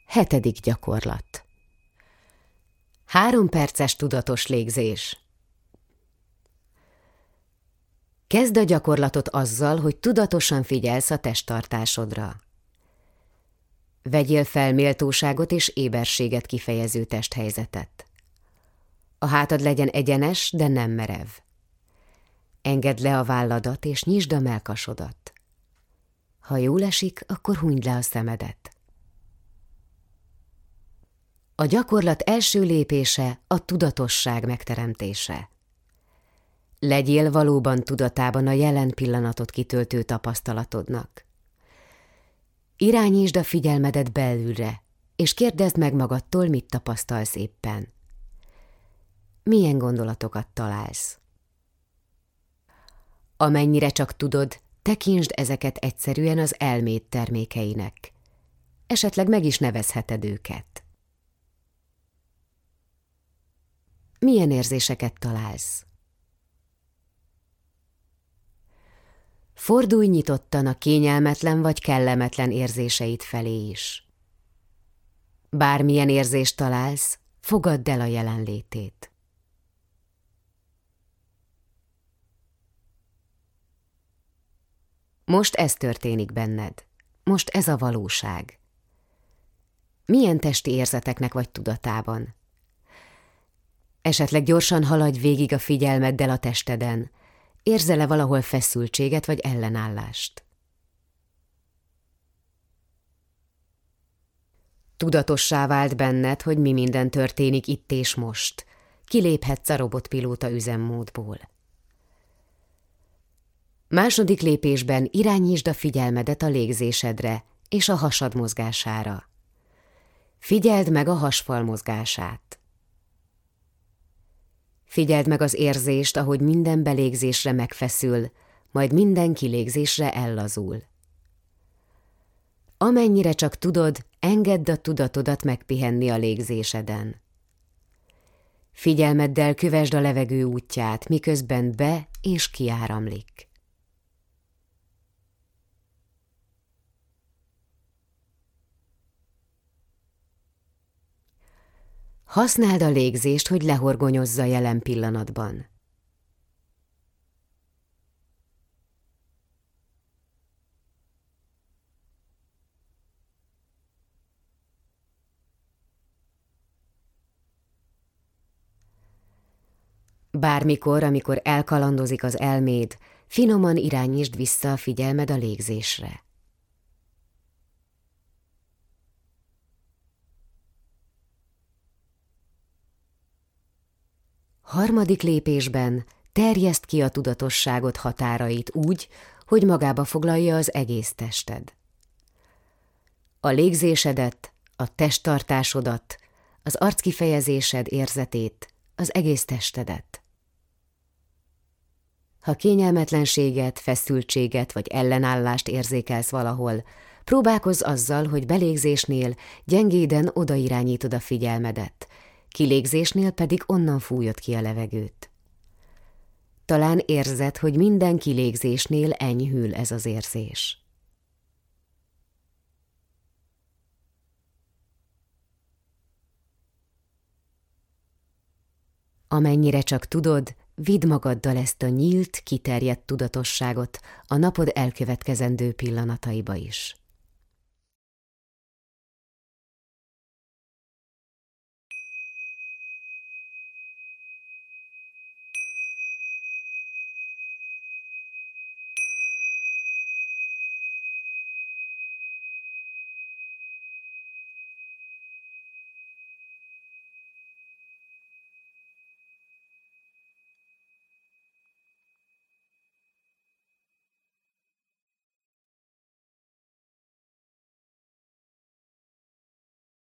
Hetedik gyakorlat. 3 perces tudatos légzés. Kezd a gyakorlatot azzal, hogy tudatosan figyelsz a testtartásodra. Vegyél fel méltóságot és éberséget kifejező testhelyzetet. A hátad legyen egyenes, de nem merev. Engedd le a válladat és nyisd a mellkasodat. Ha jól esik, akkor hunyd le a szemedet. A gyakorlat első lépése a tudatosság megteremtése. Legyél valóban tudatában a jelen pillanatot kitöltő tapasztalatodnak. Irányítsd a figyelmedet belülre, és kérdezd meg magadtól, mit tapasztalsz éppen. Milyen gondolatokat találsz? Amennyire csak tudod, tekintsd ezeket egyszerűen az elméd termékeinek. Esetleg meg is nevezheted őket. Milyen érzéseket találsz? Fordulj nyitottan a kényelmetlen vagy kellemetlen érzéseid felé is. Bármilyen érzést találsz, fogadd el a jelenlétét. Most ez történik benned. Most ez a valóság. Milyen testi érzeteknek vagy tudatában? Esetleg gyorsan haladj végig a figyelmeddel a testeden. Érzel-e valahol feszültséget vagy ellenállást? Tudatossá vált benned, hogy mi minden történik itt és most. Kiléphetsz a robotpilóta üzemmódból. Második lépésben irányítsd a figyelmedet a légzésedre és a hasad mozgására. Figyeld meg a hasfal mozgását. Figyeld meg az érzést, ahogy minden belégzésre megfeszül, majd minden kilégzésre ellazul. Amennyire csak tudod, engedd a tudatodat megpihenni a légzéseden. Figyelmeddel kövesd a levegő útját, miközben be- és kiáramlik. Használd a légzést, hogy lehorgonyozza jelen pillanatban. Bármikor, amikor elkalandozik az elméd, finoman irányítsd vissza a figyelmed a légzésre. Harmadik lépésben terjeszd ki a tudatosságod határait úgy, hogy magába foglalja az egész tested. A légzésedet, a testtartásodat, az arckifejezésed érzetét, az egész testedet. Ha kényelmetlenséget, feszültséget vagy ellenállást érzékelsz valahol, próbálkozz azzal, hogy belégzésnél gyengéden odairányítod a figyelmedet, kilégzésnél pedig onnan fújod ki a levegőt. Talán érzed, hogy minden kilégzésnél enyhül ez az érzés. Amennyire csak tudod, vidd magaddal ezt a nyílt, kiterjedt tudatosságot a napod elkövetkezendő pillanataiba is.